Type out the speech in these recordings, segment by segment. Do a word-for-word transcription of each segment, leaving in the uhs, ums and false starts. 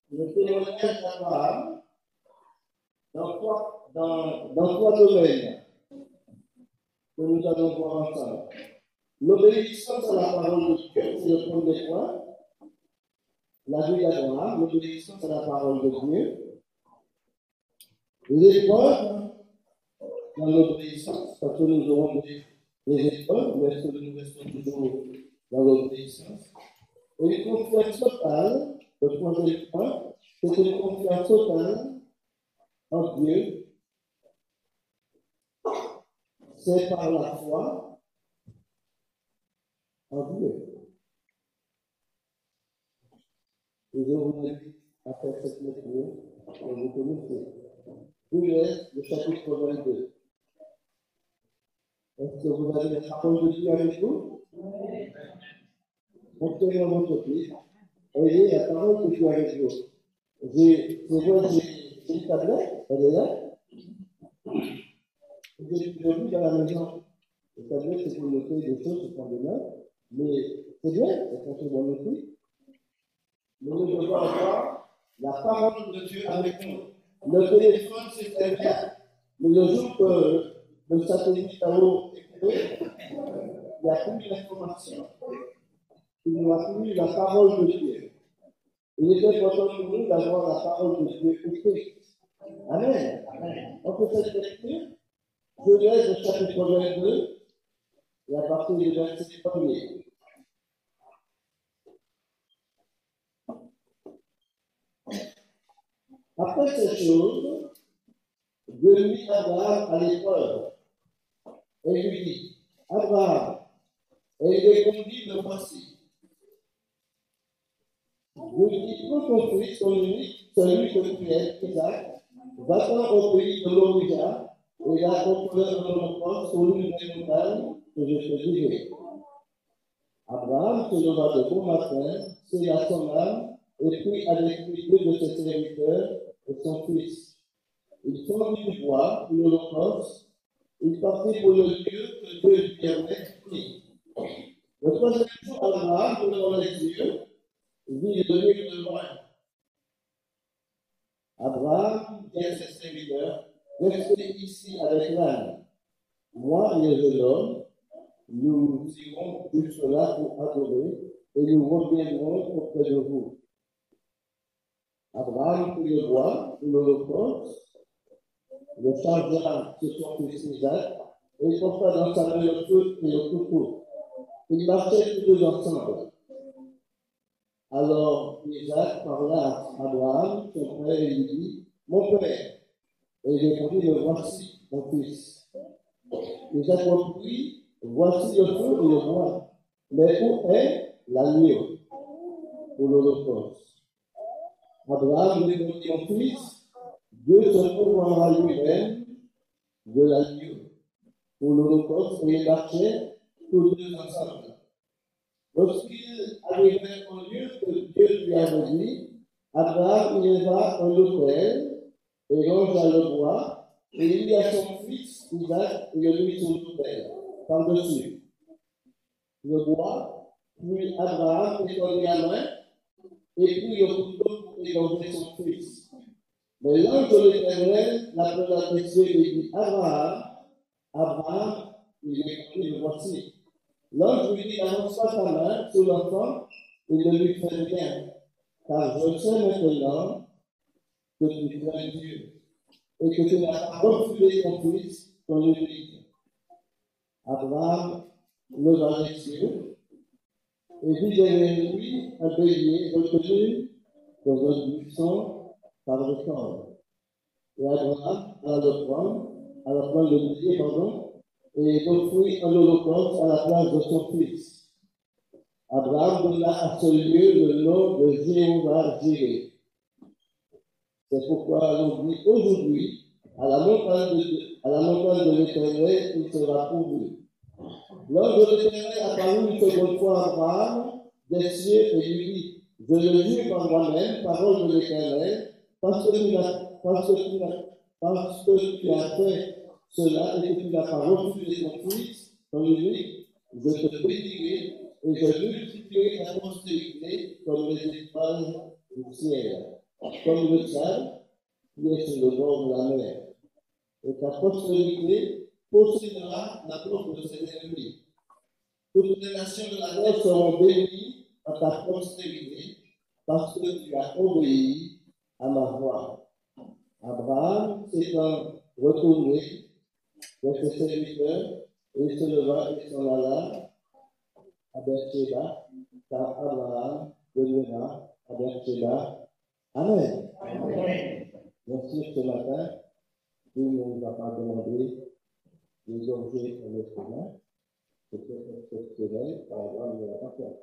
le témoignage d'Abraham dans trois, dans, dans trois domaines que nous allons voir ensemble. L'obéissance à la parole de Dieu, c'est le premier point. La vie d'Abraham, l'obéissance à la parole de Dieu. L'épreuve dans l'obéissance, parce que nous aurons des, des épreuves, mais est-ce que nous restons toujours dans l'obéissance? Et une confiance totale, le troisième point, c'est une confiance totale en Dieu. C'est par la foi en Dieu. Et je vous invite à faire cette lecture que vous connaissez. Genèse, le chapitre vingt-deux. Est-ce que vous avez la parole de Dieu avec vous? Montez dans votre Bible. Ayez la parole de Dieu avec vous. C'est vrai, j'ai une tablette, elle est là. J'ai vu dans la maison. La tablette, c'est pour noter des choses, c'est pour des notes. Mais c'est bien, c'est pour se voir noter. Mais nous devons avoir la parole de Dieu avec nous. Le téléphone, c'est très bien. Mais le jour que le satellite à eau est coupé, il n'y a plus d'information. Il n'y a plus la parole de Dieu. Il est important pour nous d'avoir la parole de Dieu écrite. Amen. Amen. On peut cette lecture. Genèse, le chapitre vingt-deux, et à partir du verset premier. Après ces choses, Dieu mit Abraham à l'épreuve et lui dit, Abraham, et il répondit, me voici. Dieu dit, prends ton fils, ton unique, celui que tu es, Isaac, va-t'en au pays de Moria, et là offre-le en holocauste sur l'une des montagnes que je te dirai. Abraham se leva de bon matin, sella son âme, et prit avec lui deux de ses serviteurs et son fils. Il fondit du bois pour l'holocauste. Il partit pour le lieu que Dieu lui avait pris. Le troisième jour, Abraham, devant les yeux, vit le lieu de loin. Abraham dit à ses serviteurs, restez ici avec l'âne. Moi et le jeune homme, nous irons jusque là pour adorer et nous reviendrons auprès de vous. Abraham prit le bois pour l'holocauste, le chargea sur son fils Isaac, et il porta dans sa main le feu et le couteau. Ils marchaient tous deux ensemble. Alors Isaac parla à Abraham, son père, et lui dit, mon père. Et il répondit, me voici, mon fils. Isaac reprit, voici le feu et le bois. Mais où est l'agneau pour l'holocauste? Abraham répondit, mon fils, Dieu se trouvera lui-même de l'agneau pour l'holocauste, et ils marchaient tous deux ensemble. Lorsqu'ils arrivèrent au lieu que Dieu lui avait dit, Abraham éleva un autel et rangea le bois, et il mit à son fils Isaac et le mit sur l'autel, par-dessus le bois, puis Abraham étendit la main et prit le couteau pour égorger son fils. Mais l'ange de l'Éternel l'appela des cieux et dit, Abraham, Abraham, il répondit, le voici. L'ange lui dit, n'avance pas ta main sur l'enfant et ne lui fais rien, car je sais maintenant que tu crains Dieu et que tu n'as pas refusé ton fils, ton unique. Abraham leva les yeux et vit derrière lui un bélier retenu dans un buisson par le corps. Et Abraham alla le prendre, à la prendre le bélier, pardon, et offrit un holocauste à la place de son fils. Abraham donna à ce lieu le nom de Jéhovah-Jireh. C'est pourquoi l'on dit aujourd'hui, à la montagne de, à la montagne de l'Éternel, il sera pourvu. L'ange de l'Éternel apparut une seconde fois à Abraham des cieux et lui dit, je le jure par moi-même, parole de l'Éternel, parce que tu as, parce que tu as, parce que tu as fait cela et que tu n'as pas refusé ton fils, ton unique, je te bénirai et je multiplierai ta postérité comme les étoiles du ciel. comme le sable qui est sur le bord de la mer. Et ta postérité possédera la porte de ses ennemis. Toutes les nations de la terre seront bénies à ta postérité, parce que tu as obéi à ma voix. Abraham s'étant retourné vers ses serviteurs, et il se leva et s'en alla à Beersheba, car Abraham demeura à Beersheba. Amen. Amen. Bien sûr, ce matin, Dieu ne nous a pas demandé d'égorger un être humain. C'était exceptionnel, Abraham ne l'a pas fait.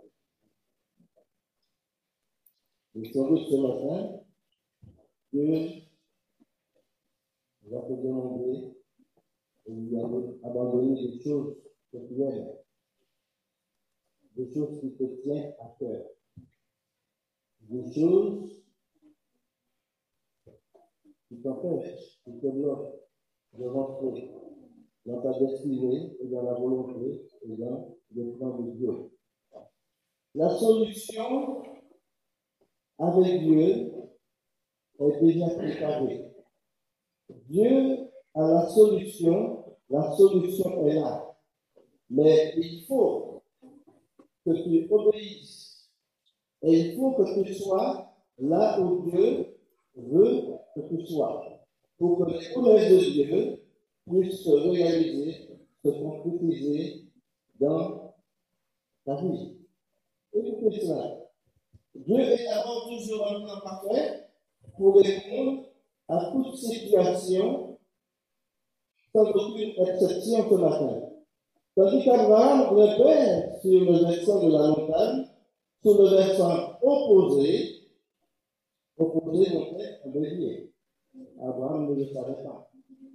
Et sans doute ce matin, Dieu va te demander de lui abandonner des choses que tu aimes, des choses qui te tiennent à cœur, des choses qui t'empêchent, qui te bloquent de rentrer dans ta destinée et dans la volonté et dans le plan de Dieu. La solution avec Dieu est déjà préparée. Dieu a la solution, la solution est là. Mais il faut que tu obéisses. Et il faut que tu sois là où Dieu veut que tu sois. Pour que les promesses de Dieu puissent se réaliser, se concrétiser dans ta vie. Écoutez cela. Dieu est d'abord toujours un plan parfait pour répondre à toute situation sans aucune exception ce matin. Tandis qu'Abraham repère sur le versant de la montagne, sur le versant opposé, opposé montrait un bélier. Abraham ne le savait pas.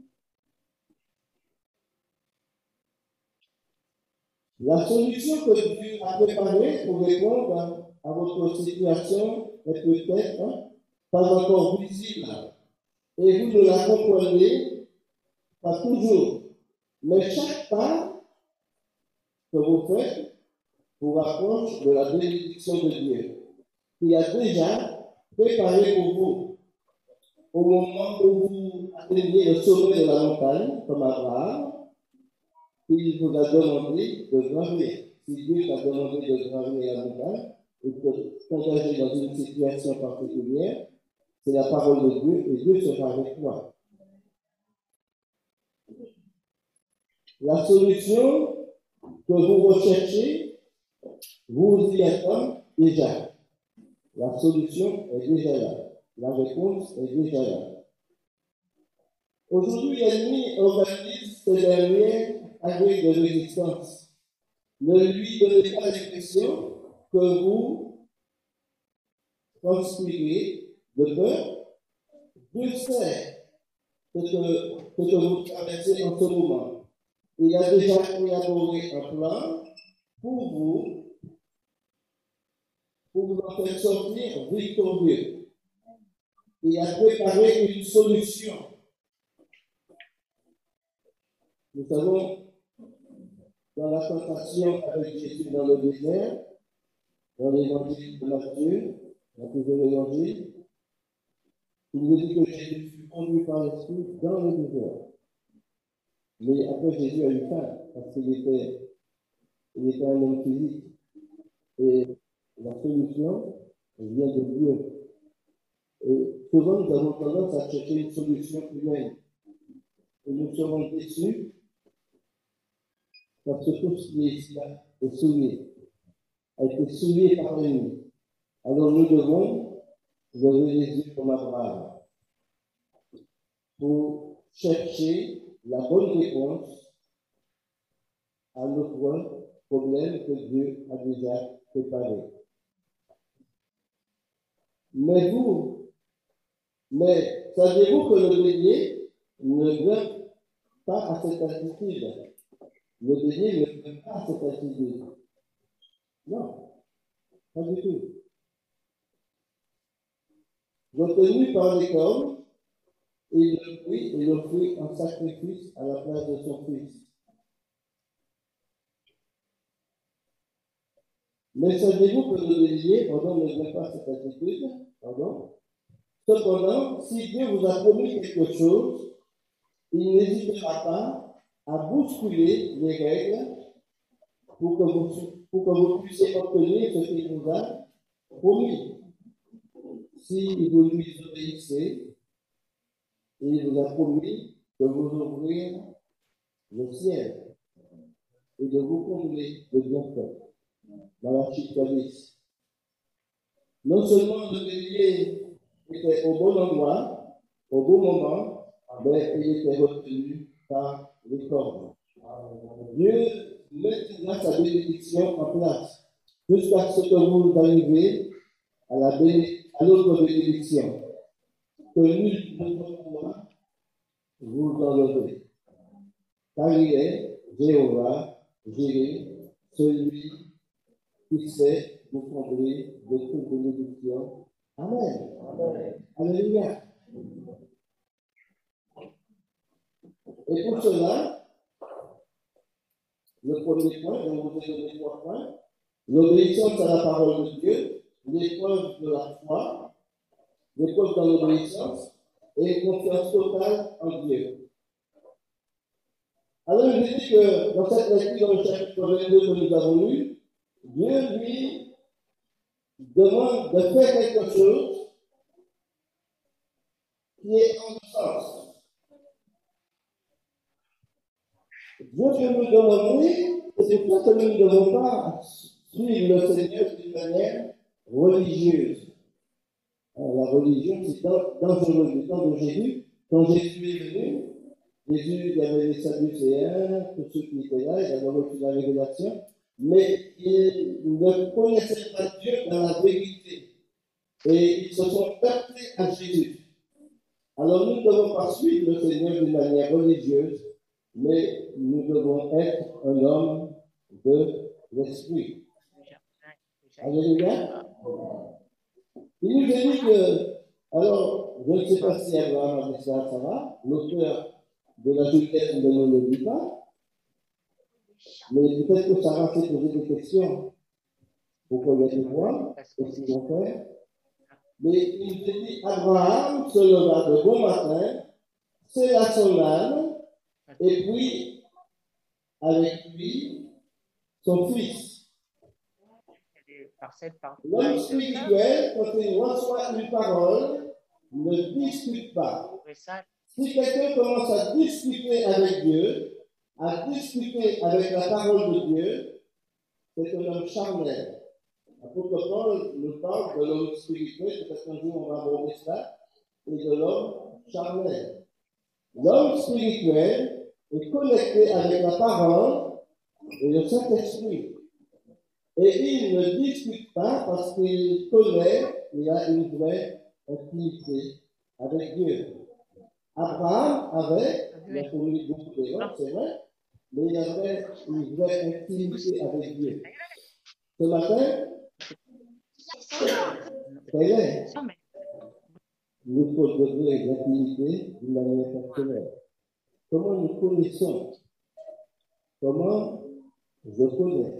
La solution que Dieu a préparée pour répondre à votre situation est peut-être hein, pas encore visible. Et vous ne la comprenez pas toujours. Mais chaque pas que vous faites vous rapproche de la bénédiction de Dieu, qui a déjà préparé pour vous. Au moment où vous atteignez le sommet de la montagne, comme Abraham, il vous a demandé de gravir. Si Dieu t'a demandé de gravir la montagne et de t'engager dans une situation particulière, c'est la parole de Dieu et Dieu sera avec toi. La solution que vous recherchez, vous y êtes déjà. La solution est déjà là. La réponse est déjà là. Aujourd'hui, l'ennemi organise ses dernières avec de résistance. Ne lui donnez pas l'impression que vous transpirez de peur. Dieu sait ce que, ce que vous traversez en ce moment. Il a déjà élaboré un plan pour vous, pour vous en faire sortir victorieux. Il a préparé une solution. Nous savons, dans la tentation avec Jésus dans le désert, dans l'évangile de Matthieu, dans plusieurs évangiles, il nous dit que Jésus fut conduit par l'Esprit dans le désert. Mais après, Jésus a eu faim, parce qu'il était, il était un homme physique. Et la solution vient de Dieu. Et souvent, nous avons tendance à chercher une solution humaine. Et nous serons déçus parce que tout ce qui est ici est souillé, a été souillé par l'ennemi. Alors nous devons lever les yeux comme Abraham pour chercher la bonne réponse à notre problème que Dieu a déjà préparé. Mais vous, mais savez-vous que le bélier ne vient pas à cette attitude? Le bélier ne vient pas à cette attitude. Non, pas du tout. Retenu par les cornes, il le prit et l'offrit en sacrifice à la place de son fils. Mais savez-vous que le bélier, pardon, ne vient pas à cette attitude, pardon, Cependant, si Dieu vous a promis quelque chose, il n'hésitera pas à bousculer les règles pour que vous, pour que vous puissiez obtenir ce qu'il vous a promis. Si vous lui obéissez, il vous a promis de vous ouvrir le ciel et de vous combler de bienfaits. Malachie dix. Non seulement le bélier était au bon endroit, au bon moment, mais il était retenu par les cornes. Dieu mettra sa bénédiction en place jusqu'à ce que vous arriviez à la béné- à l'autre bénédiction que nul ne pourra vous enlever. Car il est Jéhovah, Jireh, celui qui sait vous combler de toute bénédiction. Amen. Amen. Alléluia. Et pour cela, le premier point, je vous ai donné trois points, l'obéissance à la parole de Dieu, l'épreuve de la foi, l'épreuve dans l'obéissance et une confiance totale en Dieu. Alors, je dis que dans cette lecture, dans le chapitre vingt-deux que nous avons lu, Dieu lui demande de faire quelque chose qui est en sens. Dieu peut nous demander, et c'est pour ça que nous ne devons pas suivre le Seigneur d'une manière religieuse. Alors, la religion, c'est dangereux. Du temps de Jésus, quand Jésus est venu, Jésus, il y avait les Sadducéens, tous ceux qui étaient là, ils avaient reçu la révélation, mais ils ne connaissaient pas Dieu dans la vérité. Et ils se sont heurtés à Jésus. Alors, nous ne devons pas suivre le Seigneur d'une manière religieuse, mais nous devons être un homme de l'esprit. Alléluia. Il nous a dit que, alors, je ne sais pas si Abraham a dit ça, ça va, l'auteur de la Genèse ne nous le dit pas, mais peut-être que Sarah s'est posé des questions pour qu'on les voit, et ce qu'ils vont faire. Mais il nous a dit, Abraham se leva de bon matin, sella son âne, et puis, avec lui, son fils. L'homme spirituel, quand il reçoit une parole, ne discute pas. Si quelqu'un commence à discuter avec Dieu, à discuter avec la parole de Dieu, c'est un homme charnel. L'apôtre Paul nous parle de l'homme spirituel, peut-être qu'un jour on va aborder cela, et de l'homme charnel. L'homme spirituel est connecté avec la parole et le Saint-Esprit. Et il ne discute pas parce qu'il connaît, il a une vraie intimité avec Dieu. Abraham avait, il a connu beaucoup d'erreurs, c'est vrai, mais il avait une vraie intimité avec Dieu. Ce matin, quel est notre degré d'intimité d'une manière personnelle? Comment nous connaissons? Comment je connais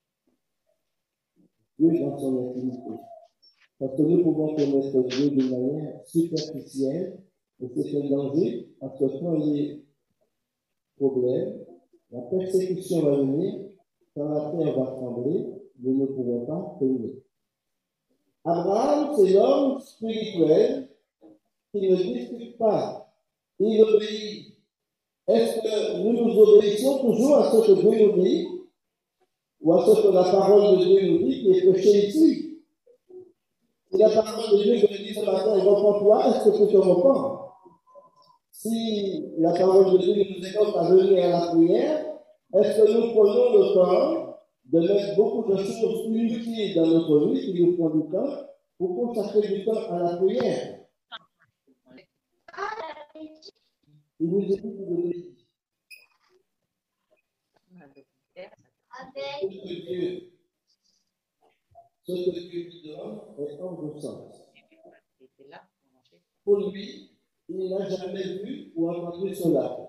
Dieu dans son intimité? Parce que nous pouvons connaître Dieu d'une manière superficielle, et c'est un danger, parce que quand il y a problème, la persécution va venir, quand la terre va trembler, nous ne pouvons pas tenir. Abraham, c'est l'homme spirituel qui ne discute pas, il obéit. Est-ce que nous nous obéissons toujours à ce que Dieu nous dit, ou à ce que la parole de Dieu nous dit, qui est prêchée ici? Si la parole de Dieu nous dit ce matin, repens-toi, est-ce que tu te repens? Si la parole de Dieu nous exhorte à venir à la prière, est-ce que nous prenons le temps de mettre beaucoup de choses inutiles dans notre vie, qui nous prend du temps, pour consacrer du temps à la prière? Il nous dit de l'aider. Ce que Dieu, ce que Dieu lui donne est hors de sens. Pour lui, il n'a jamais vu ou entendu cela.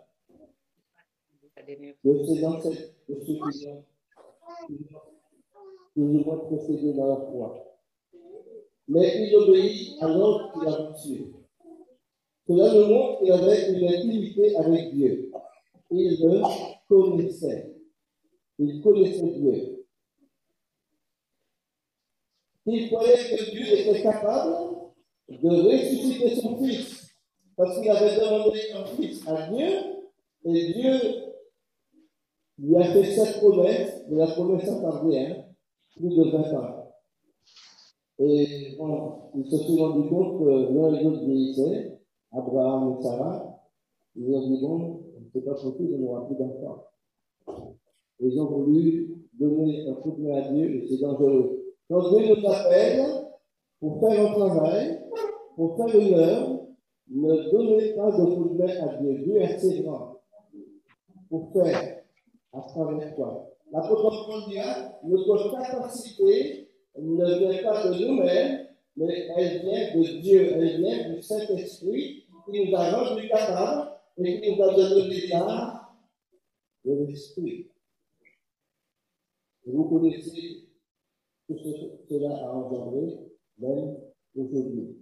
De ces ancêtres, de ceux qui nous ont précédés dans la foi. mais il obéit à l'ordre qu'il a reçu. Cela nous montre qu'il avait une intimité avec Dieu. Il le connaissait. Il connaissait Dieu. Il croyait que Dieu était capable de ressusciter son fils, parce qu'il avait demandé un fils à Dieu, et Dieu lui a fait cette promesse, de la promesse a tardé, hein, plus de vingt ans. Et bon, il se sont rendu compte que l'un et l'autre vieillissaient, Abraham et Sarah. Ils ont dit, bon, c'est pas possible, on n'aura plus d'enfants. Ils ont voulu donner un coup de main à Dieu, et c'est dangereux. Quand Dieu nous appelle pour faire un travail, pour faire une œuvre, ne donnez pas de coup de main à Dieu. Dieu est assez grand pour faire à travers toi. L'apôtre Paul dira, notre capacité ne vient pas de nous-mêmes, mais elle vient de Dieu, elle vient du Saint-Esprit qui nous a rendus capables et qui nous a donné l'état de l'Esprit. Vous connaissez tout ce que cela a engendré, même aujourd'hui.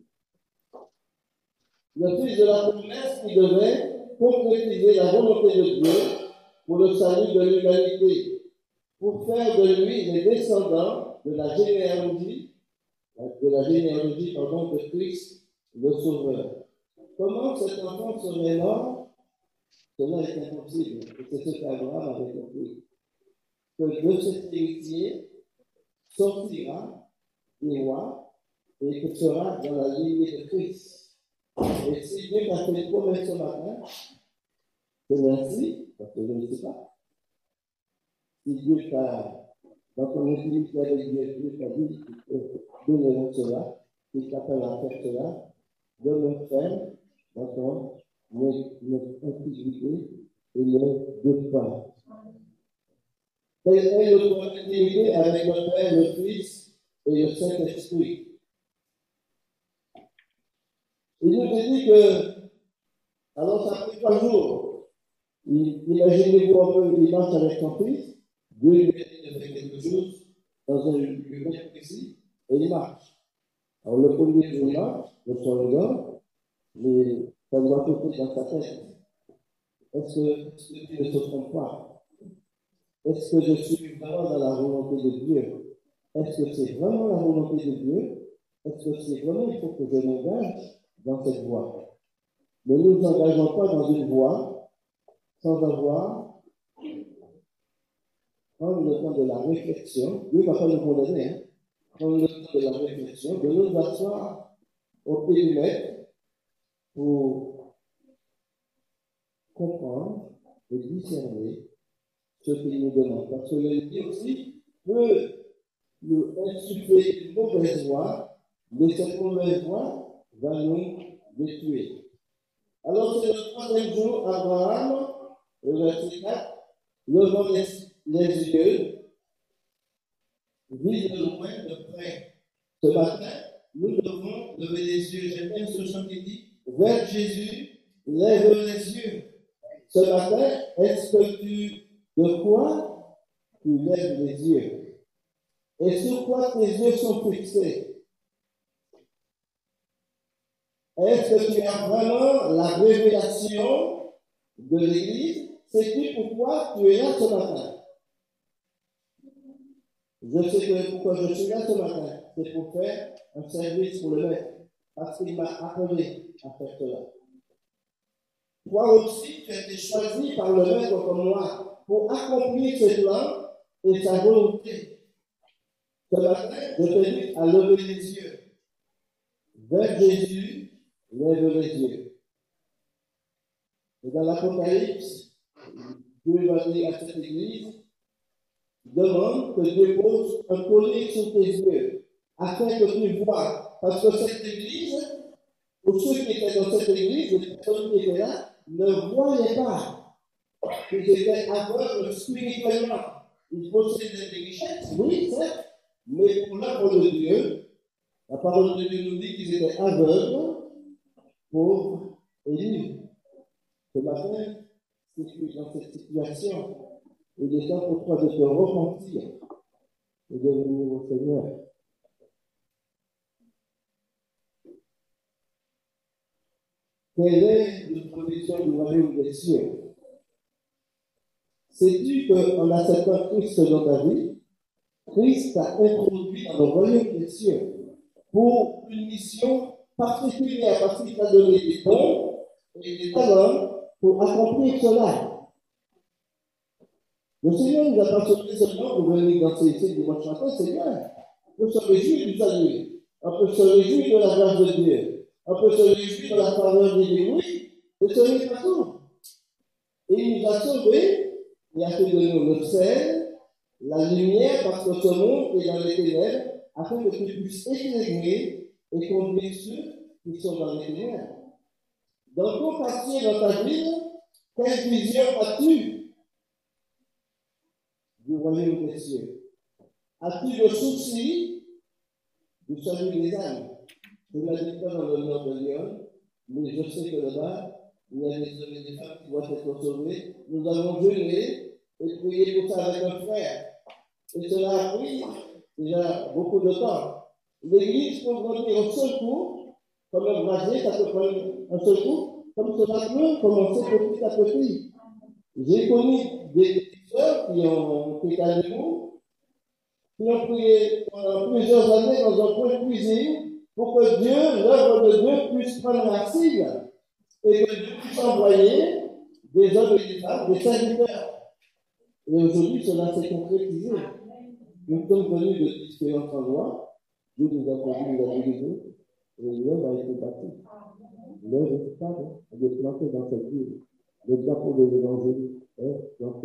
Le fils de la promesse qui devait concrétiser la volonté de Dieu pour le salut de l'humanité, pour faire de lui les descendants de la généalogie, de la généalogie pardon, de Christ, le Sauveur. Comment cet enfant serait mort? Cela est impossible, et c'est ce qu'Abraham avait compris. Que de cet héritier sortira des rois et que sera dans la lignée de Christ. Et si Dieu t'a fait une promesse ce matin, c'est ainsi, parce que je ne sais pas. Si Dieu t'a, dans ton intimité avec Dieu, Dieu t'a dit de donner cela, qu'il t'appelle à faire cela, de le faire dans ton intimité et ne doute pas. Quelle est notre intimité avec le Père, le Fils et le Saint-Esprit? Il nous dit que, alors ça fait trois jours, imaginez-vous un peu, il marche avec son fils, Dieu lui a dit de faire quelque chose dans un lieu bien précis, et il marche. Alors le premier jour, il marche, le son regarde, mais ça doit tout dans sa tête. Est-ce que, est-ce que tu ne te trompes pas? Est-ce que je suis vraiment dans la volonté de Dieu? Est-ce que c'est vraiment la volonté de Dieu? Est-ce que c'est vraiment, il faut que je m'engage dans cette voie? Ne nous engageons pas dans une voie sans avoir prendre le temps de la réflexion. Dieu ne va pas nous condamner, hein? Prendre le temps de la réflexion, de nous asseoir au périmètre pour comprendre et discerner ce qu'il nous demande. Parce que le Dieu aussi peut nous insuffler une mauvaise voie, mais cette mauvaise voie va nous détruire. Alors, c'est le troisième jour, Abraham, le verset quatre, levant les, les yeux, vit de loin, de près. Ce matin, nous devons lever les yeux. J'aime bien ce chant qui dit, vers Jésus, lève les yeux. Ce matin, est-ce que tu, de quoi tu lèves les yeux? Et sur quoi tes yeux sont fixés? Est-ce que tu as vraiment la révélation de l'Église? C'est qui pourquoi tu es là ce matin? Je sais que pourquoi je suis là ce matin, c'est pour faire un service pour le maître, parce qu'il m'a appelé à faire cela. Toi aussi, tu as été choisi par le maître comme moi pour accomplir ce plan et sa volonté. Ce matin, je t'invite à lever les yeux vers Jésus, lève les yeux. Et dans l'Apocalypse, Dieu va dire à cette église, demande que Dieu pose un collier sur tes yeux, afin que tu vois. Parce que cette église, ou ceux qui étaient dans cette église, les personnes qui étaient là, ne voyaient pas. Ils étaient aveugles spirituellement. Ils possédaient des richesses, oui, certes, mais pour l'œuvre de Dieu, la parole de Dieu nous dit qu'ils étaient aveugles, pauvres et nus. Ce matin, si tu es dans cette situation, il est temps pour toi de te repentir et de venir au Seigneur. quelle est notre vision du royaume des cieux? Sais-tu qu'en acceptant Christ dans ta vie, Christ t'a introduit dans le royaume des cieux pour une mission particulière, parce qu'il t'a donné des dons et des talents pour accomplir cela. Le Seigneur nous a pas sauvé seulement pour venir dans ces ici dimanche matin, c'est bien. On peut se réjouir du salut. On peut se réjouir de la grâce de Dieu. On peut se réjouir de la faveur de Dieu. Oui, mais ce n'est pas tout. Et il nous a sauvés, il a fait de nous le sel, la lumière, parce que ce monde est dans les ténèbres, afin que tu puisses éclairer et conduire ceux qui sont dans les ténèbres. Dans ton quartier, dans ta ville, quelle vision as-tu du royaume des cieux? As-tu le souci du salut des âmes? Je n'habite pas dans le nord de Lyon, mais je sais que là-bas, il y a des hommes et des femmes qui doivent être sauvés. Nous avons jeûné et prié pour ça avec un frère. Et cela a pris déjà beaucoup de temps. L'église peut grandir un seul coup, comme un brasier, ça peut prendre un seul coup, comme cela peut commencer petit à petit. J'ai connu des sœurs qui ont été à nous, qui ont prié pendant plusieurs années dans un coin de cuisine pour que Dieu, l'œuvre de Dieu, puisse prendre racine et que Dieu puisse envoyer des hommes et des femmes, des serviteurs. Et aujourd'hui, cela s'est concrétisé. Nous sommes venus de différents endroits, Dieu nous a conduits, nous a dirigés, et l'œuvre a été bâtie. L'œuvre est stable, elle est plantée dans cette ville. Le drapeau de l'évangile est planté.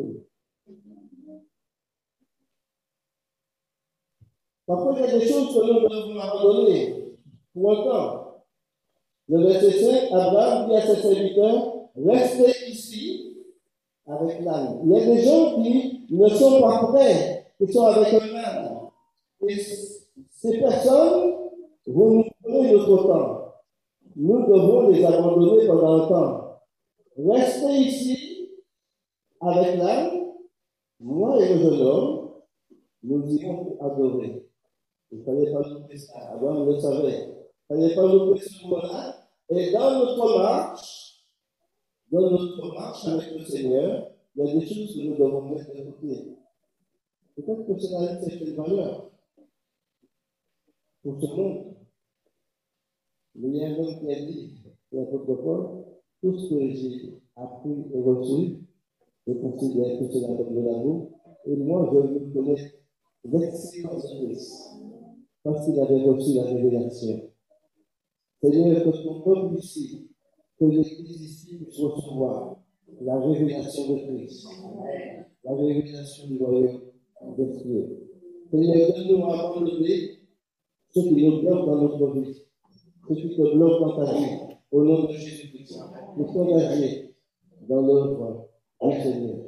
Parfois, il y a des choses que nous devons abandonner pour un temps. Le verset cinq, Abraham dit à ses serviteurs, restez ici avec l'âne. Il y a des gens qui ne sont pas prêts, qui sont avec un âne. Et ces personnes vont nous donner notre temps. Nous devons les abandonner pendant un temps. Restez ici avec l'âne, moi et le jeune homme, nous irons adorer. Il ne fallait pas louper ça. Avant, on le savait. Il ne fallait pas louper ce moment-là. Et dans notre marche, dans notre marche avec le Seigneur, il y a des choses que nous devons mettre de côté. Peut-être que cela a une certaine valeur pour ce monde. Mais il y a un homme qui a dit, l'apôtre Paul, tout ce que j'ai appris et reçu, je considère que cela comme de l'amour. Et moi, je veux connaître l'excellence de Christ. Parce qu'il avait reçu la révélation. Seigneur, que ton peuple ici, que l'Église ici puisse recevoir la révélation de Christ, la révélation du royaume des cieux. Seigneur, donne-nous à abandonner ce qui nous bloque dans notre vie, ce qui te bloque dans ta vie, au nom de Jésus-Christ, pour t'engager dans l'œuvre du Seigneur.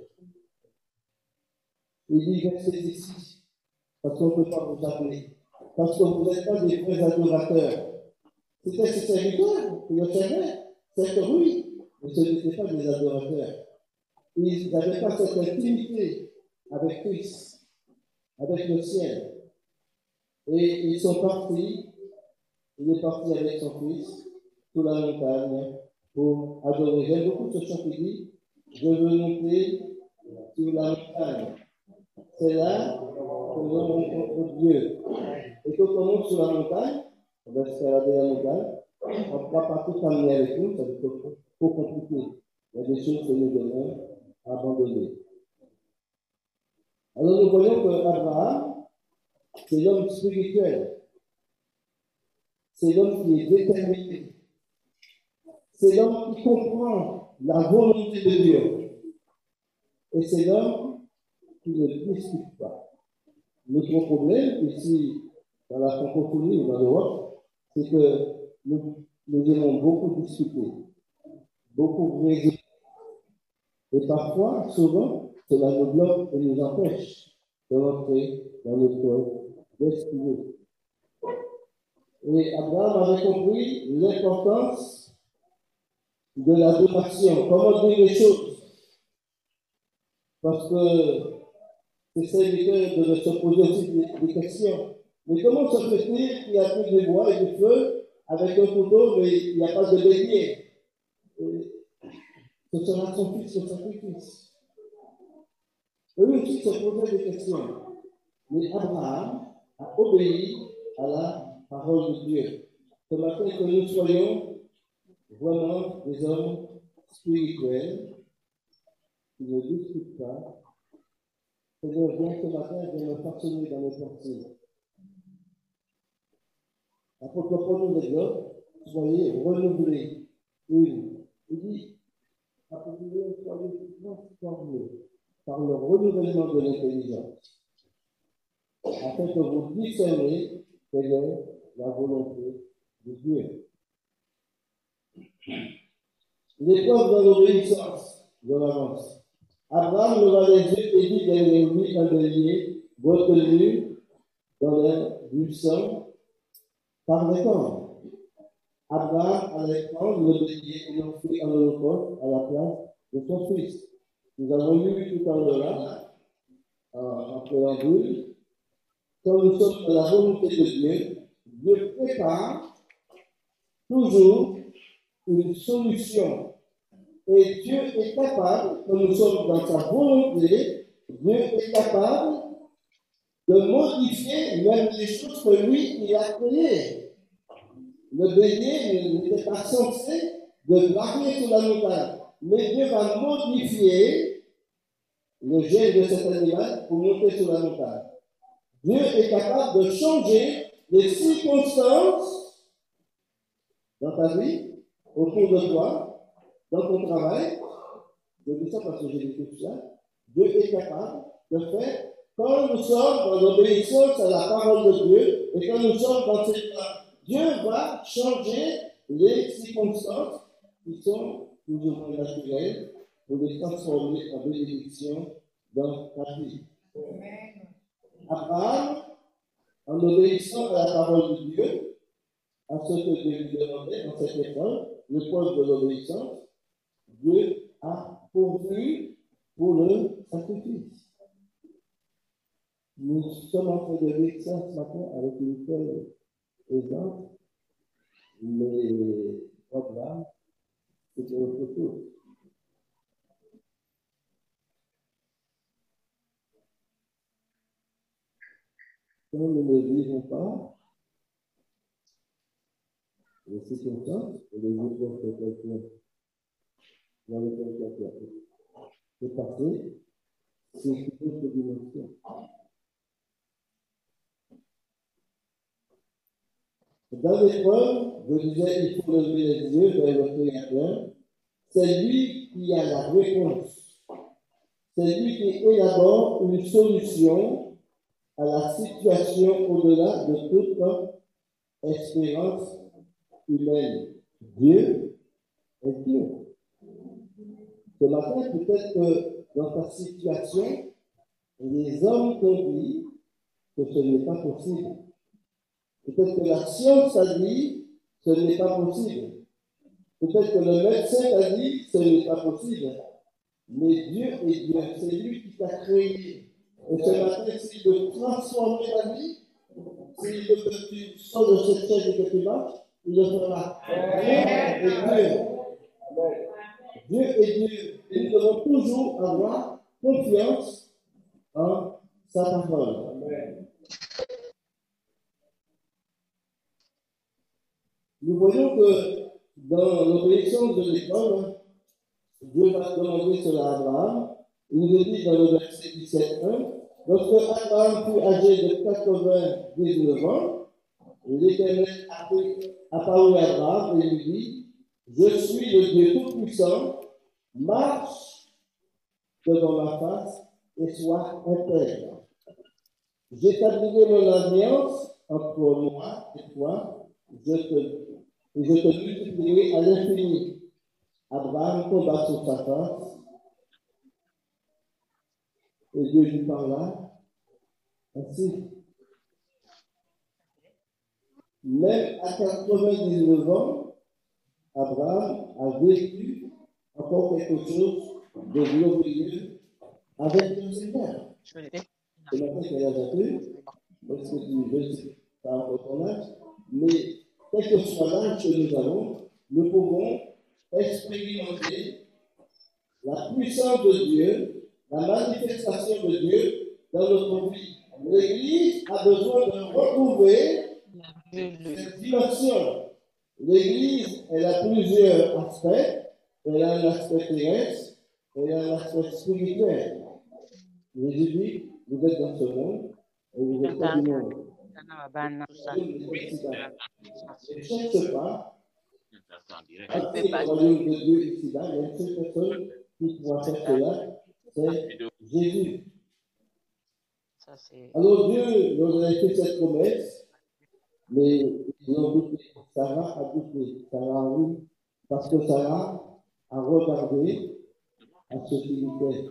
Il dit, restez ici, parce qu'on ne peut pas vous appeler. Parce que vous n'êtes pas des vrais adorateurs. C'était ces serviteurs qui le servaient. C'est oui, mais ce n'étaient pas des adorateurs. Ils n'avaient pas cette intimité avec Christ, avec le ciel. Et ils sont partis, il est parti avec son fils sous la montagne pour adorer. J'aime beaucoup ce chant qui dit, je veux monter sur la montagne. C'est là que nous rencontrons Dieu. Et quand on monte sur la montagne, on va escalader la montagne, on ne pourra pas tout amener avec nous, ça va être trop compliqué. Il y a des choses que nous devons abandonner. Alors nous voyons que Abraham, c'est l'homme spirituel. C'est l'homme qui est déterminé. C'est l'homme qui comprend la volonté de Dieu. Et c'est l'homme qui ne discute pas. Notre problème ici, dans la francophonie ou dans l'Europe, c'est que nous, nous aimons beaucoup discuter, beaucoup raisonner. Et parfois, souvent, cela nous bloque et nous empêche de rentrer dans notre destinée. Et Abraham avait compris l'importance de l'adoration, comment dire les choses. Parce que ces serviteurs devaient se poser aussi des, des questions. Mais comment se fait-il qu'il y a plus de bois et du feu avec un couteau, mais il n'y a pas de bélier? et ce sera son fils, son sacrifice. Eux aussi se posaient des questions. Mais Abraham a obéi à la parole de Dieu. Ce matin, que nous soyons vraiment des hommes spirituels qui ne discutent pas. Seigneur, viens ce matin, viens me façonner dans mes pensées. L'apôtre Paul nous exhorte, soyez renouvelés. Une. Il dit, soyez transformés par le renouvellement de l'intelligence, afin que vous discerniez quelle est la volonté de Dieu. L'épreuve de l'obéissance de l'avance. Abraham leva les yeux et dit derrière lui un bélier retenu dans les buissons par les cornes. Abraham allait prendre le bélier et l'offrir en holocauste à la place de son fils. Nous avons lu tout à l'heure, en préambule, quand nous sommes dans la volonté de Dieu, Dieu prépare toujours une solution. Et Dieu est capable, quand nous sommes dans sa volonté, Dieu est capable de modifier même les choses que lui, il a créées. Le bélier n'était pas censé de braquer sur la montagne, mais Dieu va modifier le gène de cet animal pour monter sur la montagne. Dieu est capable de changer les circonstances dans ta vie, autour de toi, dans ton travail. Je dis ça parce que j'ai vécu tout ça. Dieu est capable de faire quand nous sommes dans l'obéissance à la parole de Dieu et quand nous sommes dans cette place. Dieu va changer les circonstances qui sont plus ou moins naturelles pour les transformer en bénédiction dans ta vie. Abraham, en obéissant à la parole de Dieu, à ce que Dieu lui demandait dans cette épreuve, l'épreuve de l'obéissance, Dieu a pourvu pour le sacrifice. Nous sommes en train de lire ça ce matin avec une feuille exemple, les programmes, c'est autre chose. Quand nous ne vivons pas les circonstances, et les autres que quelqu'un dans lequel quelqu'un est passé, c'est une autre dimension. Dans l'épreuve, je disais, il faut lever les yeux vers le Créateur. C'est lui qui a la réponse. C'est lui qui élabore une solution à la situation au-delà de toute espérance humaine. Dieu est Dieu. Ce matin, peut-être que dans ta situation, les hommes t'ont dit que ce n'est pas possible. Peut-être que la science a dit que ce n'est pas possible. Peut-être que le médecin a dit que ce n'est pas possible. Mais Dieu est Dieu. C'est lui qui t'a créé. Et ce matin, s'il veut transformer ta vie, s'il veut que tu sors de cette chaise et que tu marches, il le fera. Dieu est Dieu. Dieu est Dieu. Et nous devons toujours avoir confiance en sa parole. Amen. Nous voyons que dans l'obéissance de l'école, Dieu va demander cela à Abraham. Il nous dit dans le verset dix-sept un, lorsque Abraham fut âgé de quatre-vingt-dix-neuf ans, l'Éternel apparut à Abraham et lui dit, je suis le Dieu Tout-Puissant, marche devant ma face et sois intègre. J'établirai mon alliance entre moi et toi, je te et je te multiplierai à l'infini. Abraham tomba sur sa face, et Dieu lui parla ainsi. Même à quatre-vingt-dix-neuf ans, Abraham a vécu encore quelque chose de glorieux avec le Seigneur. Ce matin, quel âge as-tu? Est-ce que tu veux, c'est pas encore ton âge, mais quel que soit l'âge que nous avons, nous pouvons expérimenter la puissance de Dieu, la manifestation de Dieu dans notre vie. L'Église a besoin de retrouver cette dimension. L'Église, elle a plusieurs aspects. Elle a un aspect terrestre, elle a un aspect spirituel. Jésus dit, vous êtes dans ce monde et vous êtes pas du monde. Et chaque pas, après le royaume de Dieu ici-bas, il y a une seule personne qui pourra faire cela, c'est Jésus. Alors Dieu nous a fait cette promesse, mais ils ont douté. Sarah a douté. Sarah a oui, parce que Sarah a regardé à ce qu'il fait.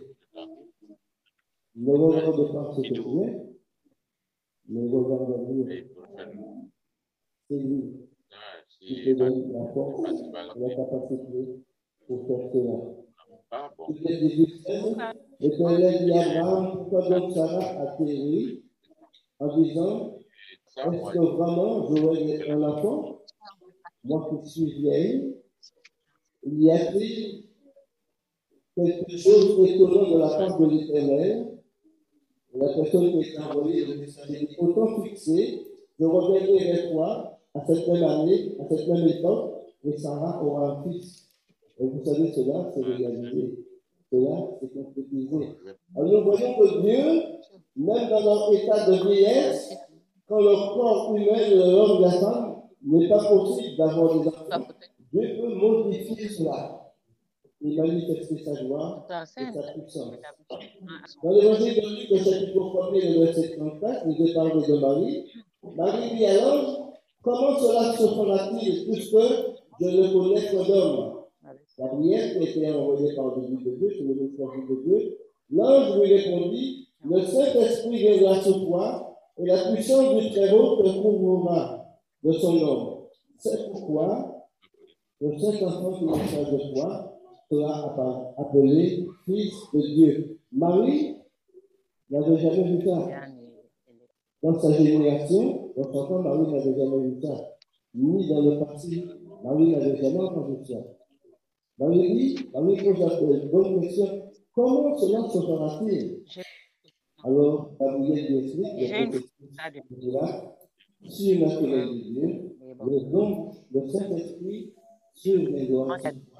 Ne regardez pas ce que Dieu, mais regardez Dieu. C'est lui qui te donne la force et la capacité pour faire cela. Il est difficile. L'Éternel dit à Abraham, pourquoi donc Sarah a péri en disant, est-ce que vraiment j'aurai un enfant, moi qui suis vieille? Il y a-t-il quelque chose d'étonnant de la part de l'Éternel? La personne qui est envoyée le message est autant fixé, je reviendrai vers toi à cette même année, à cette même époque, et Sarah aura un fils. Et vous savez, cela, c'est réalisé. Cela, c'est concrétisé. Alors nous voyons que Dieu, même dans leur état de vieillesse, quand le corps humain de l'homme et de la femme n'est pas possible d'avoir des enfants, Dieu peut modifier cela et manifester sa gloire et sa puissance. Dans l'évangile de Luc, le chapitre premier, le verset trente-quatre, nous est parlé de Marie. Marie dit alors, comment cela se fera-t-il puisque je ne connais que d'homme? Gabriel, qui était envoyé par Jésus de Dieu, c'est le messager de Dieu, l'ange lui répondit, le Saint-Esprit viendra sur toi et la puissance du Très-Haut te couvrira de son nom. C'est pourquoi le Saint-Enfant qui naîtra de toi sera appelé Fils de Dieu. Marie n'avait jamais vu ça. Dans sa génération, dans son temps, Marie n'avait jamais vu ça. Ni dans le passé, Marie n'avait jamais entendu ça. Marie dit, Marie pose la bonne question, comment cela se fera-t-il? Alors, Gabriel lui explique, le prophétique dit là, sur la colère de Dieu, le don, le Saint-Esprit sur les doigts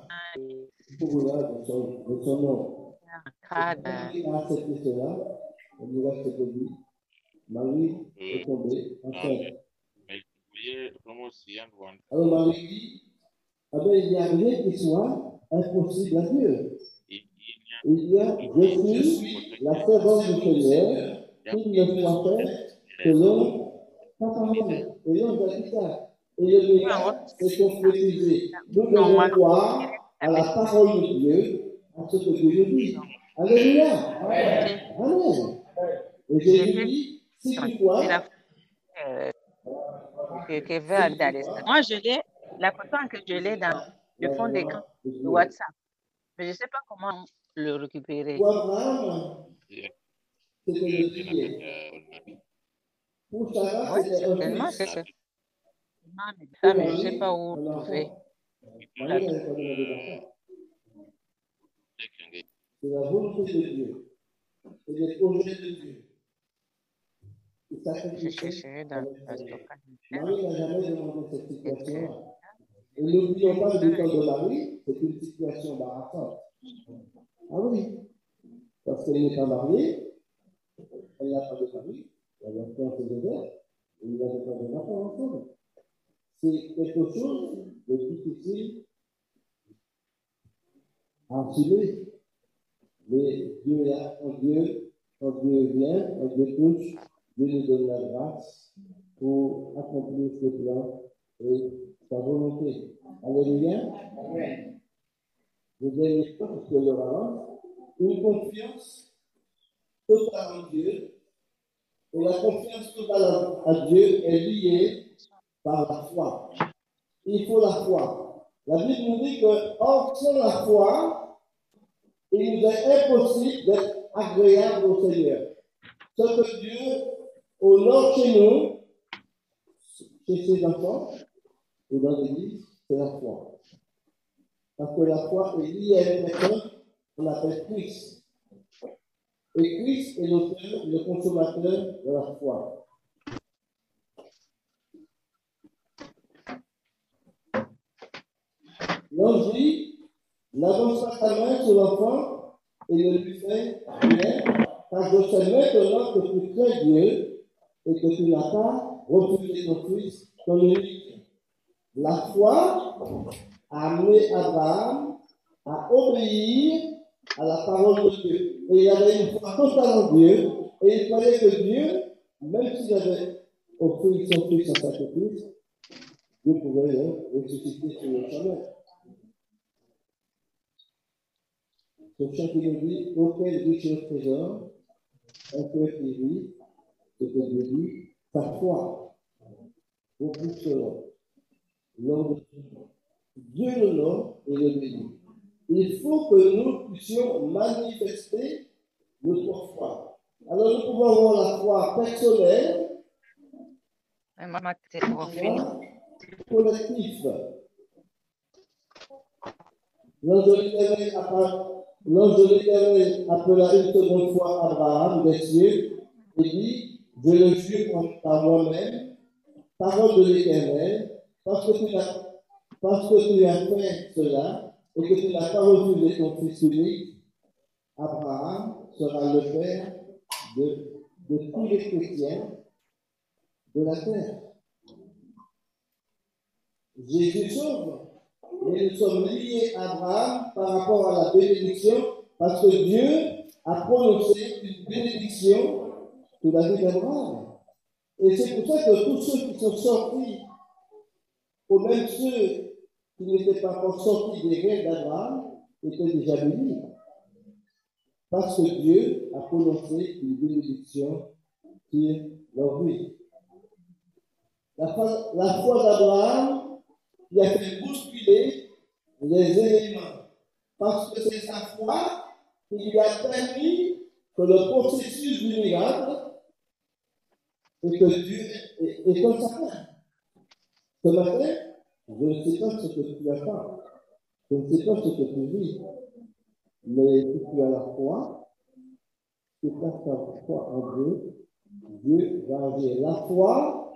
pour de son, de son nom. Marie a accepté cela, on dira ce que dit. Marie est tombée enceinte. Alors Marie dit, ah ben, il n'y a rien qui soit impossible à Dieu. Il y a, je suis la servante du Seigneur, qu'il ne soit fait selon ta parole. Et l'ange a dit ça. Et le miracle s'est concrétisé. Nous devons croire à la parole de Dieu, à ce que Dieu nous dit. Alléluia. Amen. Amen. Et Jésus dit, si tu crois, que, que veut aller dans l'espace. Moi, je l'ai, la photo que je l'ai dans le fond d'écran de WhatsApp. Mais je ne sais pas comment le récupérer. Oui, certainement, c'est ça. Ça, mais je ne sais pas où trouver. C'est la volonté de Dieu. C'est les projets de Dieu. Je chercherai dans le stockage. Marie n'a jamais demandé cette situation-là. Et n'oublions pas le temps de Marie, c'est une situation embarrassante. Ah oui, parce qu'elle n'est pas mariée, elle n'a pas de mari, elle a fait ses devoirs, et il n'avait pas de rapport ensemble. C'est quelque chose de difficile à assumer. Mais Dieu est là, quand Dieu, quand Dieu vient, quand Dieu touche, Dieu nous donne la grâce pour accomplir ce plan et sa volonté. Alléluia. Amen. Je vais pas parce que le avance. Une confiance totale en Dieu. Et la confiance totale à Dieu est liée par la foi. Il faut la foi. La Bible nous dit que, or, sans la foi, il nous est impossible d'être agréable au Seigneur. Ce que Dieu honore chez nous, chez ses enfants, et dans l'Église, c'est la foi. Parce que la foi est liée à une personne qu'on appelle Christ. Et Christ est l'auteur, le consommateur de la foi. L'ange dit, n'avance pas ta main sur l'enfant et ne lui fais rien, car je sais maintenant que tu crains Dieu et que tu n'as pas refusé ton fils, ton unique. La foi a amené Abraham à obéir à la parole de Dieu. Et il avait une foi totale en Dieu, et il croyait que Dieu, même s'il avait offert son fils en sacrifice, Dieu pouvait le ressusciter sur le chemin. Ce chant qui nous dit, auquel riche trésor, un cœur qui vit, ce que Dieu dit, sa foi, beaucoup selon. L'homme de Dieu le nomme et le bénit. Il faut que nous puissions manifester notre foi. Alors nous pouvons avoir la foi personnelle, la foi collective. L'ange de l'Éternel appela une seconde fois Abraham des cieux et dit, je le jure par moi-même, parole de l'Éternel, parce que tu as, parce que tu as fait cela et que tu n'as pas refusé ton fils unique, Abraham sera le père de, de tous les chrétiens de la terre. Jésus sauve, mais nous sommes liés à Abraham par rapport à la bénédiction, parce que Dieu a prononcé une bénédiction sur la vie d'Abraham. Et c'est pour ça que tous ceux qui sont sortis, ou même ceux qui n'étaient pas encore sortis des reins d'Abraham, étaient déjà bénis. Parce que Dieu a prononcé une bénédiction sur leur vie. La foi, la foi d'Abraham qui a fait bousculer les éléments. Parce que c'est sa foi qui lui a permis que le processus du miracle et que Dieu est, est comme sa main. Ce matin, je ne sais pas ce que tu as fait. Je ne sais pas ce que tu vis. Mais si tu as la foi, tu places ta foi en Dieu, Dieu va agir. La foi,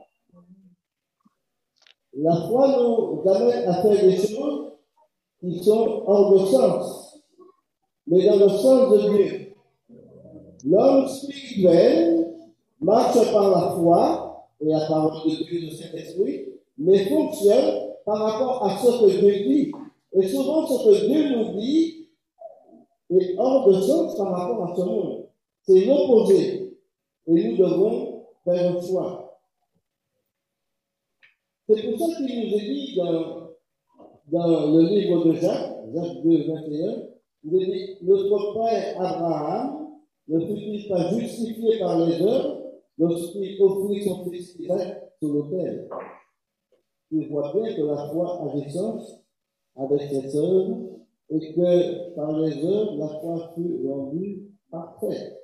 la foi nous amène à faire des choses qui sont hors de sens, mais dans le sens de Dieu. L'homme spirituel marche par la foi et la parole de Dieu, de Saint-Esprit, mais fonctionne par rapport à ce que Dieu dit. Et souvent, ce que Dieu nous dit est hors de sens par rapport à ce monde. C'est l'opposé. Et nous devons faire un choix. C'est pour ça qu'il nous est dit dans, dans le livre de Jacques, Jacques deux, vingt et un, il est dit, notre père Abraham ne fut-il pas justifié par les œuvres lorsqu'il offrit son fils Isaac sur l'autel? Il voit bien que la foi a des sens avec ses œuvres et que par les œuvres, la foi fut rendue parfaite.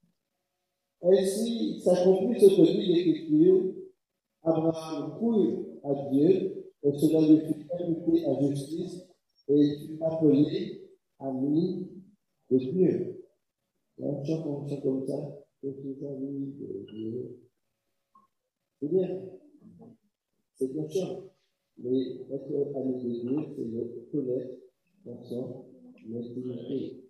Ainsi s'accomplit ce que dit l'Écriture. Abraham crut à Dieu et cela lui fut imputé à justice et il fut appelé ami de Dieu. Un chant comme ça, comme ça, je suis ami de Dieu. C'est bien, c'est un chant. Mais être ami de Dieu, c'est le connaître dans son intimité.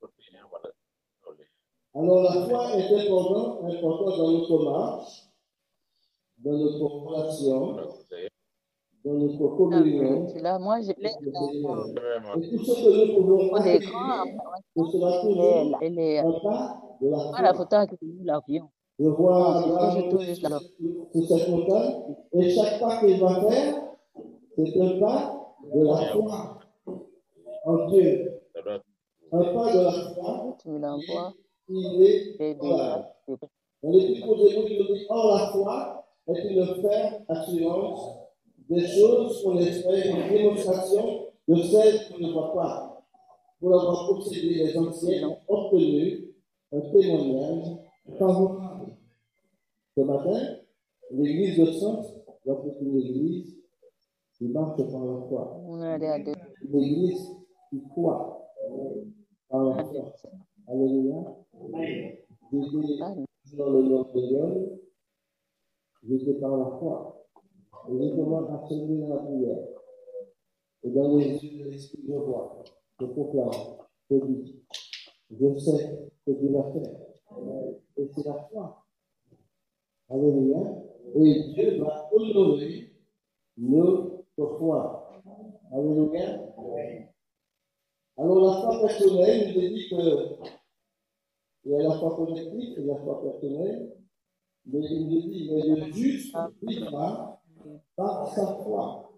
Alors la foi est importante, importante dans notre marche, dans notre relation, dans notre communion. Là, moi, je l'ai Et tout ce que nous pouvons acquérir, ce sera toujours un pas de la foi. la photo que nous l'avions. Je vois Non, Abraham c'était tout juste là. sur cette montagne, et chaque pas qu'il va faire, c'est un pas de la foi en Dieu. Un pas de la foi, Tu me l'envoies. il est Et voilà. des... Dans l'Épître aux Hébreux, il nous dit, or la foi est une ferme assurance des choses qu'on espère, une démonstration de celles qu'on ne voit pas. Pour avoir possédé les anciens ont obtenu un témoignage favorable. Ce matin, l'église de Sens doit être une église qui marche par la foi. On a des... L'église qui croient par la foi. Alléluia. J'étais dans le nom de Dieu, j'étais par la foi. Et je commence à servir la prière. Et dans les yeux de l'Esprit, je vois, je proclame, je dis, je sais ce qu'il va faire. Et c'est la foi. Alléluia. Et Dieu va honorer notre foi. Alléluia. Alors la foi personnelle, je dis que il y a la foi collective et la foi personnelle, mais il me dit, mais le juste vivra par sa foi.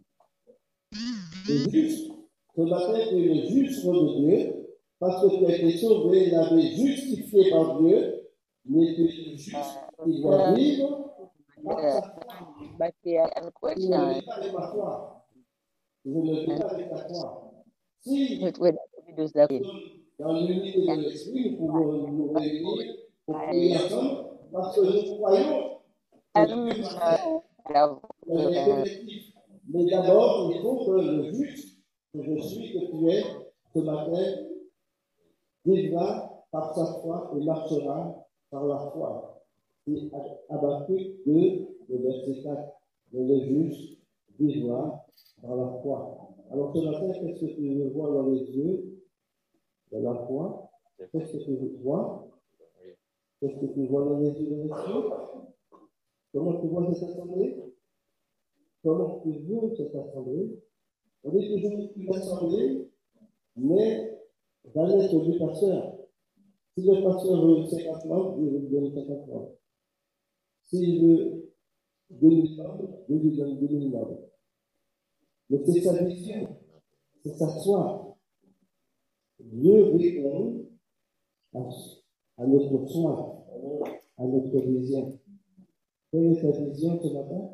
Le juste, ce matin, tu es le juste de Dieu, parce que tu as été sauvé, il avait justifié par Dieu, mais tu es le juste qui doit vivre par sa foi. Tu ne vis pas avec ma foi. Tu ne vis pas avec ta foi. Si dans l'unité de l'esprit, nous pouvons nous réunir pour prier ensemble, parce que nous croyons que Dieu va faire un collectif. Mais d'abord, il faut que le juste que je suis, que tu es, ce matin, vivra par sa foi et marchera par la foi. C'est Habakkuk deux, le verset quatre. Mais le juste vivra par la foi. Alors ce matin, qu'est-ce que tu veux voir dans les yeux de la foi? Qu'est-ce que tu vois? Qu'est-ce que tu vois dans les yeux de l'esprit? Comment tu vois cette assemblée? Comment tu veux cette assemblée? On est toujours une assemblée, mais dans l'être du pasteur. Si le pasteur veut cinquante membres, il veut donner cinquante membres. S'il veut deux mille membres, il lui donne deux mille membres. Mais c'est sa vision, c'est sa soif. Dieu répond à, à notre soif, à notre vision. Quelle est ta vision ce matin?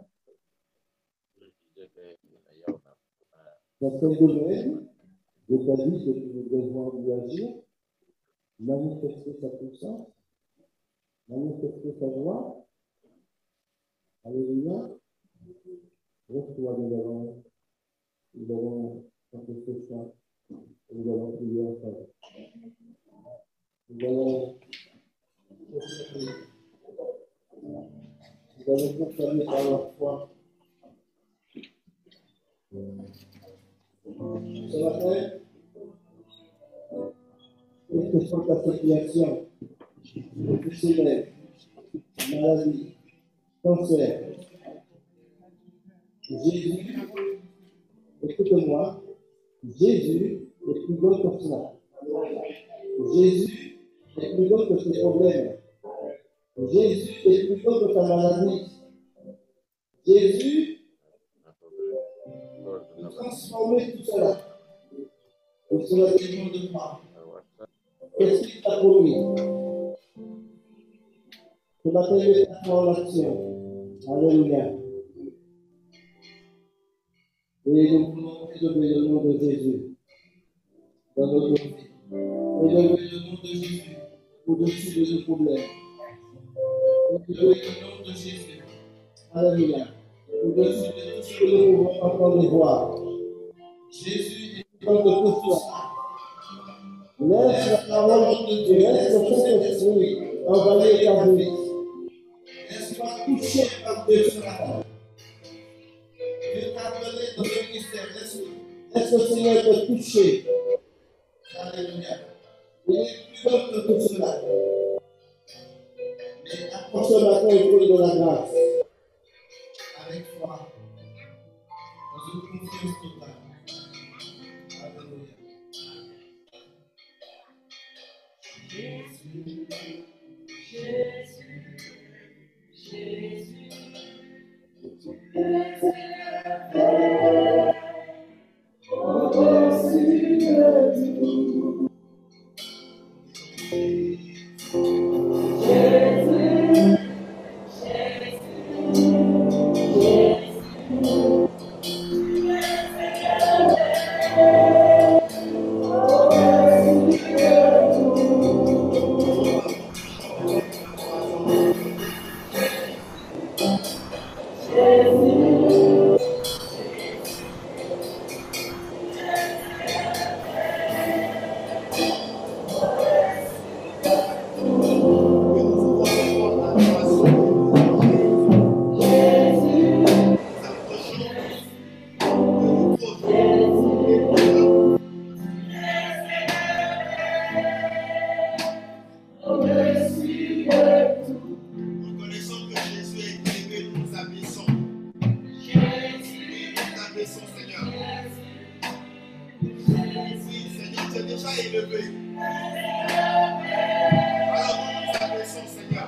Dans quel domaine de ta vie que tu veux devoir lui agir, manifester sa puissance, manifester sa joie? Alléluia. Reste-toi de l'avant. Nous allons manifester ça. Nous allons prier ensemble. Nous allons nous allons proclamer par la foi. Ce matin, quelle que soit ta situation, professionnelle, maladie, cancer, Jésus, écoute-moi, Jésus est plus grand que cela. Jésus est plus grand que tes problèmes. Jésus est plus grand que ta maladie. Jésus peut transformer tout cela. Et cela dépend de toi. Qu'est-ce qu'il t'a promis? Ce matin, il est en action. Alléluia. Et nous voulons élever le nom de Jésus dans notre vie. Élever le nom de Jésus au-dessus de nos problèmes. Élever le nom de Jésus. Alléluia. Au-dessus de tout ce que nous pouvons entendre et voir. Jésus est plus grand que tout cela. Laisse la parole de Dieu, laisse le Saint-Esprit envahir ta vie. Laisse-toi toucher par Dieu ce matin. Dieu t'a appelé dans le ministère. Laisse le Seigneur te toucher. Alléluia. Il est plus grand que tout cela. Mais approche ce matin et prie de la grâce. Avec foi. Dans une confiance totale. Alléluia. Jésus, Jésus, Jésus, tu es élevé au-dessus de tout. Jésus, Jésus, Jésus, tu es élevé au-dessus de tout. Jésus, est déjà élevé. Alors nous nous adressons, Seigneur.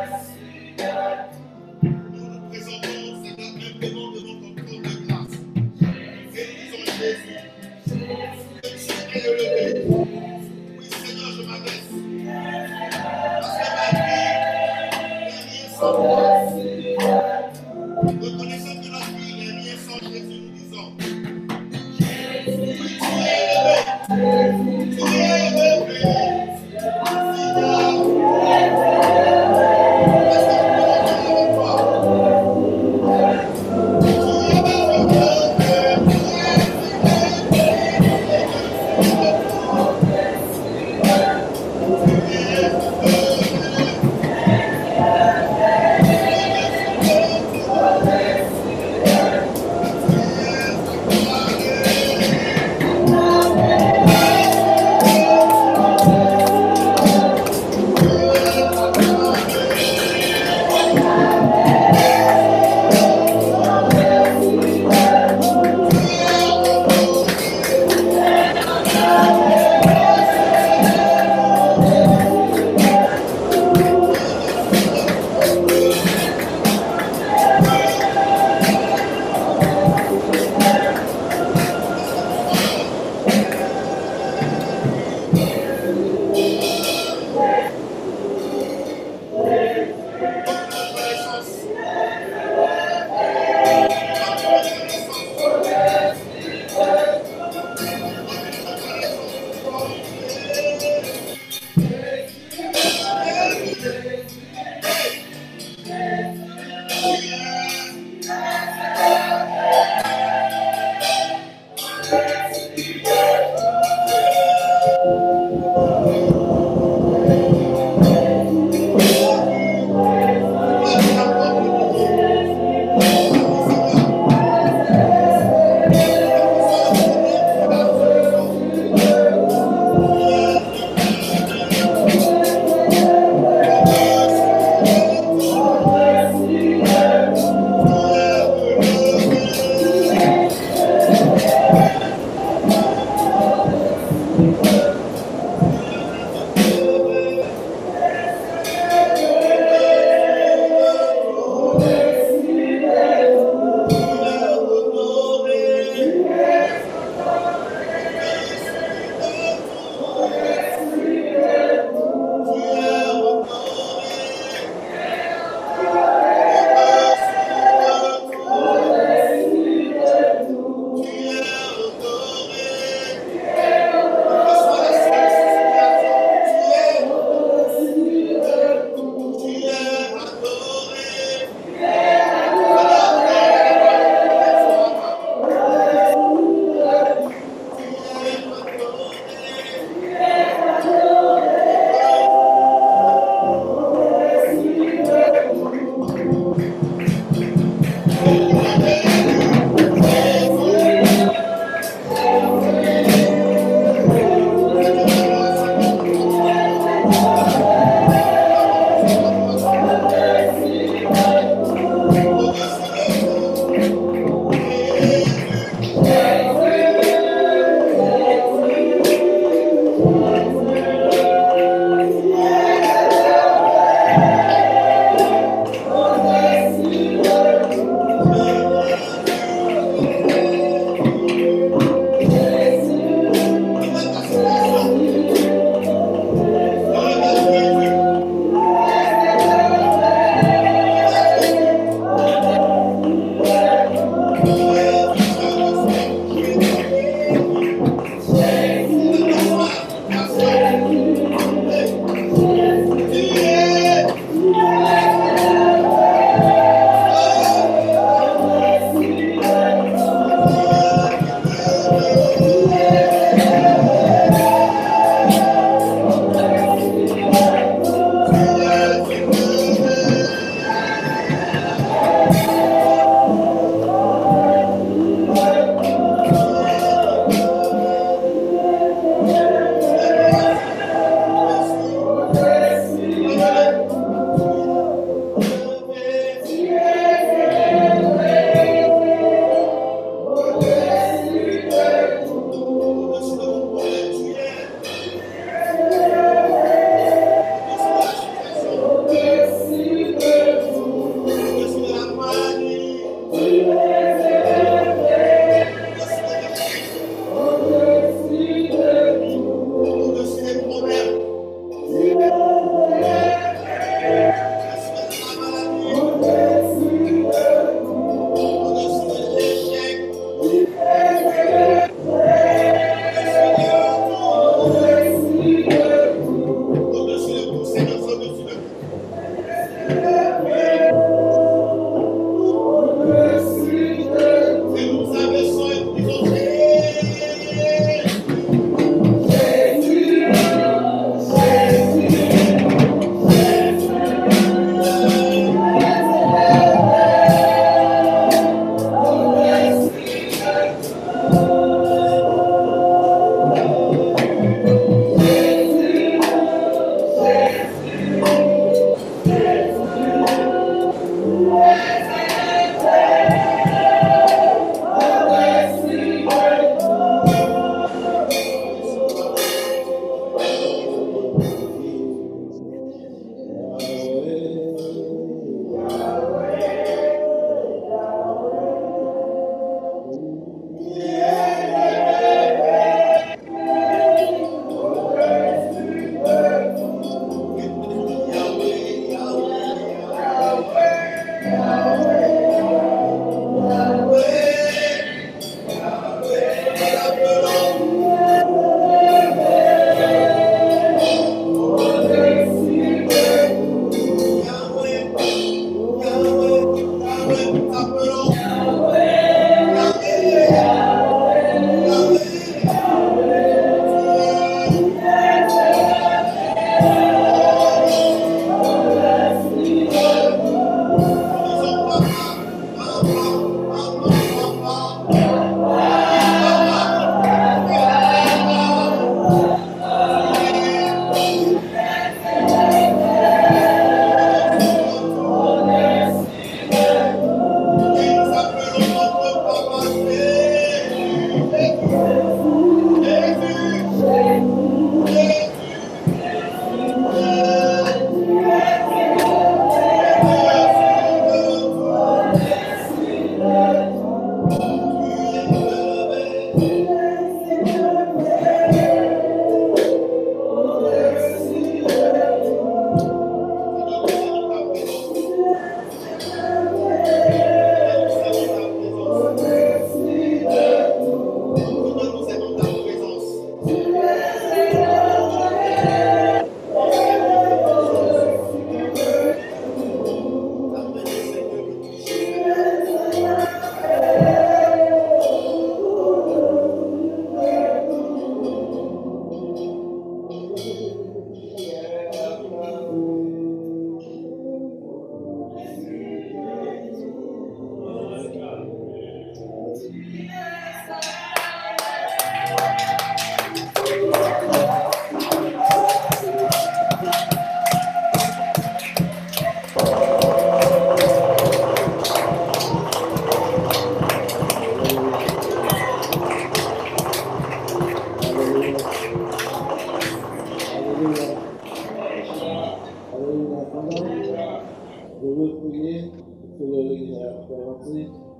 Nous nous présentons, Seigneur, simplement devant ton trône de grâce. Et nous disons Jésus, que tu es élevé. Oui, Seigneur, je m'adresse. Parce que ma vie n'est rien sans toi. Reconnaissons que notre vie n'est rien sans Jésus, nous disons. Oui, tu es élevé. Tu es élevé. Seigneur.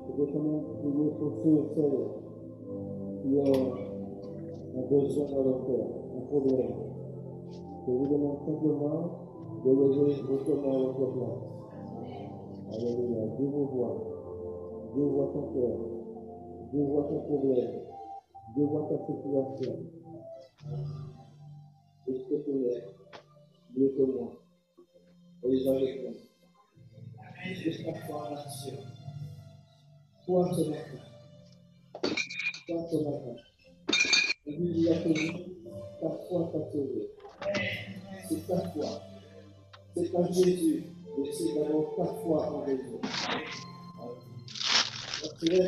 Je commence à prier pour ceux et celles qui ont un besoin dans leur cœur, un problème. Je vous demande simplement de lever votre main à votre place. Alléluia. Dieu vous voit. Dieu voit ton cœur. Dieu voit ton problème. Dieu voit ta situation. Et je te connais mieux que moi. Et les avec moi. Jusqu'à toi en action. Toi ce matin. Toi ce matin. Et lui, il a connu ta foi t'a sauvé. C'est ta foi. C'est pas Jésus. Mais c'est d'abord ta foi en Jésus. Quand tu laisses,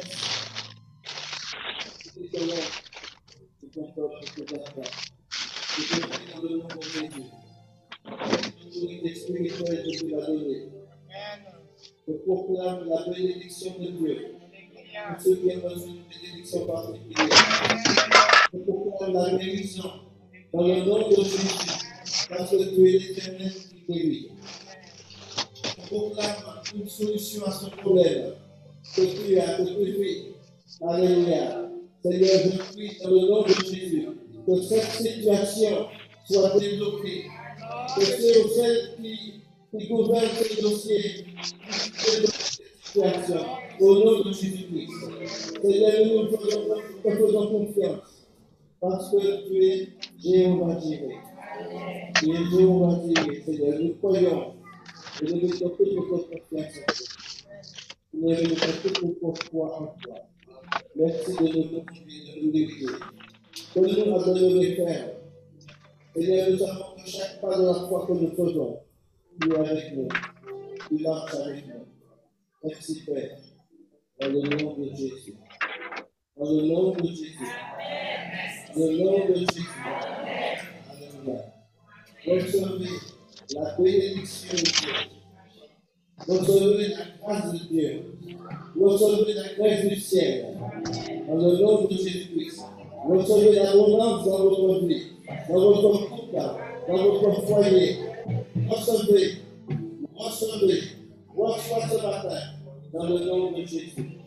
tu te lèves, tu t'accroches sur tes affaires. Tu te pries dans le nom de Jésus. L'autorité spirituelle que tu l'as donnée. Je proclame la bénédiction de Dieu. Pour ceux qui ont besoin d'une bénédiction particulière. Je proclame la bénédiction dans le nom de Jésus. Parce que tu es l'Éternel qui guérit. Je proclame une solution à ce problème que tu as, que tu fais. Alléluia. Seigneur, je prie dans le nom de Jésus que cette situation soit débloquée. Que ceux ou celles qui, qui gouvernent ces dossiers, cette situation, au nom de Jésus-Christ. Seigneur, nous nous faisons, te faisons confiance parce que tu es Jéhovah Jireh. Tu es Jéhovah Jireh, Seigneur. Nous croyons et nous mettons toute notre confiance en toi. Nous mettons toute notre foi en toi. Merci de nous confier, de nous guider. Donne-nous à donner les faire. Seigneur, nous savons que chaque pas de la foi que nous faisons, tu es avec nous. Tu marches avec nous. Merci Père. Dans le nom de Jésus. Dans le nom de Jésus. Dans le nom de Jésus. Alléluia. Recevez la bénédiction de Dieu. Recevez la grâce de Dieu. Recevez la grâce du ciel. Dans le nom de Jésus-Christ. Recevez l'abondance dans votre vie, dans votre couple, dans votre foyer. Recevez, recevez, reçois ce matin, dans le nom de Jésus.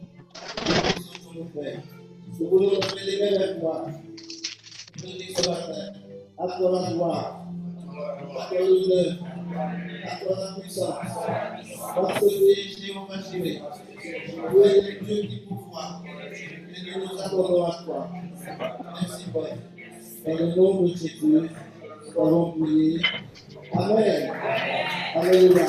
Je vous demande de lever les mains. Je dis ce matin, à toi la gloire, à toi l'honneur, à toi la puissance. Parce que tu es Jéhovah Jireh. Tu es le Dieu qui pourvoit. Et nous nous accordons à toi. Merci Père. Dans le nom de Jésus, nous allons prier. Amen. Alléluia.